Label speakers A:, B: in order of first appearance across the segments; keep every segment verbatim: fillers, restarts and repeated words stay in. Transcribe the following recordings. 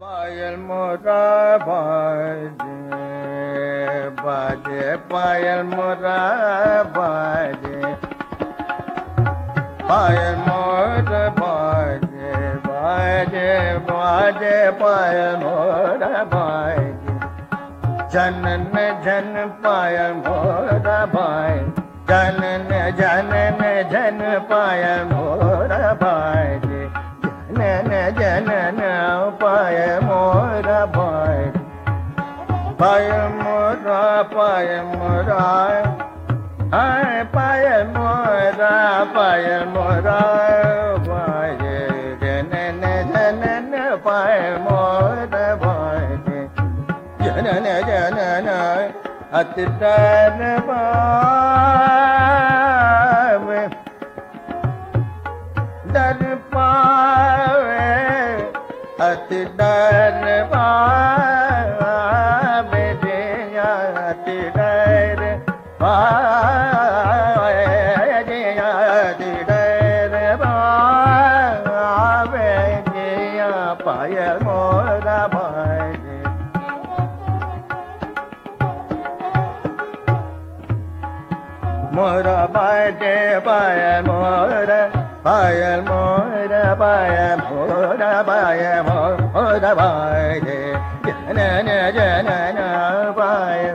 A: पायल मोरा बाजे बाजे पायल मोरा बाजे पायल मोरा बाजे बाजे बाजे पायल मोरा बाजे जनन जन पायल मोरा बाजे जनन जनन जन पायल मोरा बाजे जनन जनन पाय मोरा पाय पाय मोरा पाय मोरा हाय पाय मोरा पाय मोरा पाय जनन जनन पाय मोरा पाय जनन जनन अतितर पावे दर पावे अति डर पावे अति डर पावे अति डर पावे पाय मोरा भाई मोरा बाजे पाय मोरा पायल मोरा पायल मोरा पायल मोरा पायल जनन जनन पायल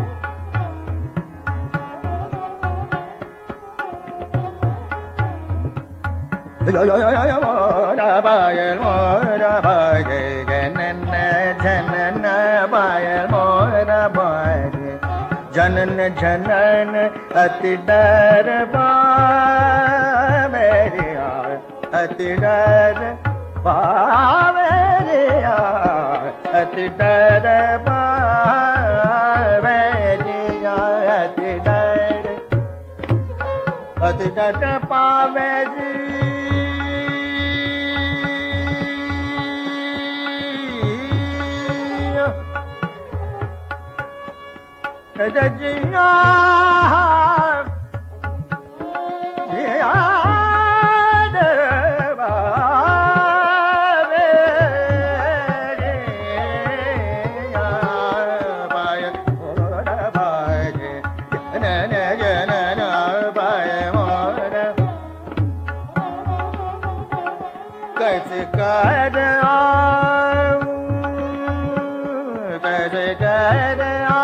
A: यो यो यो यो मोरा पायल मोरा पायल जनन जनन पायल मोरा पायल जनन जनन अति डर पावे अति डर पावे अति डर पावे अति डर अति डर पावे जिया कैसे कर कैसे कर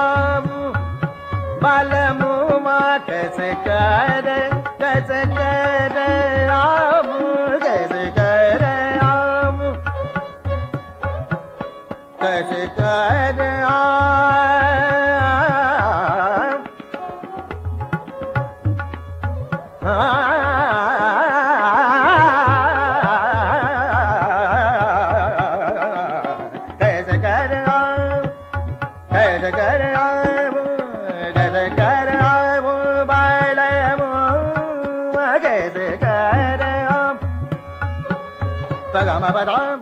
A: बालमुमा कैसे कर कैसे कर आम कैसे कर आम कैसे कर आम कैसे कर आम कैसे कर आम कैसे कर आम बालमुमा कैसे कर आम पगम पदम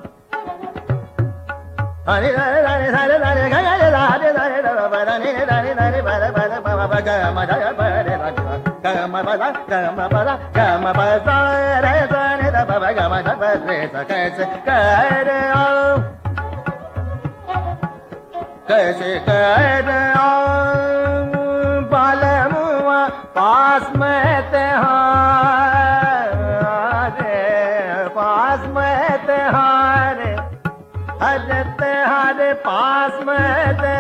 A: हरि हरि हरि हरि हरि हरि हरि हरि हरि हरि हरि पद पद पद पद गम जय पद गम पद गम पद गम पद रे रे द पद गम द पद रे कैसे कर आम कैसे कर आम बालमुआ पास में तेहारे पास में तेहारे हर तेहारे पास में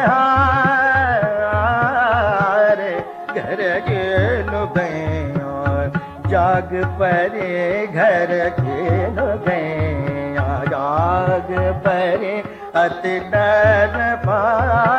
A: तेहारे घर के नु गए और जाग परे घर के नु गए जाग परे अति डर पा